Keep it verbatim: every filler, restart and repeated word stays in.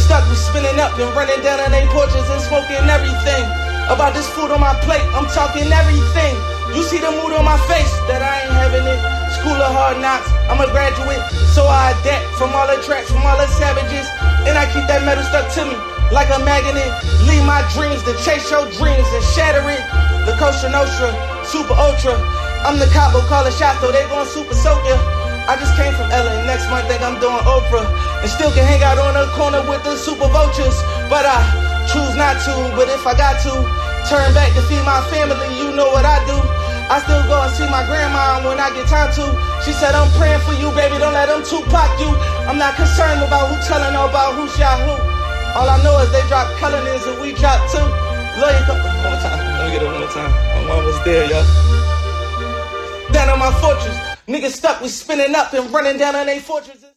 stuck with spinning up and running down on their porches and smoking everything. About this food on my plate, I'm talking everything. You see the mood on my face that I ain't having it. School of hard knocks, I'm a graduate, so I adapt from all the tracks, from all the savages. And I keep that metal stuck to me like a magnet. Leave my dreams to chase your dreams and shatter it. La Cosa Nostra, super ultra. I'm the capo, call a shot, so they gon' super soak ya. I just came from L A, next month think I'm doing Oprah. And still can hang out on the corner with the super vultures. But I choose not to, but if I got to, turn back to feed my family, you know what I do. I still go and see my grandma when I get time to. She said, I'm praying for you, baby, don't let them Tupac you. I'm not concerned about who telling or about who shot who. All I know is they drop Cullinans and we drop two. Lawyer, one more time, let me get it one more time. I'm almost there, y'all. Down on my fortress. Niggas stuck with spinning up and running down on their fortresses.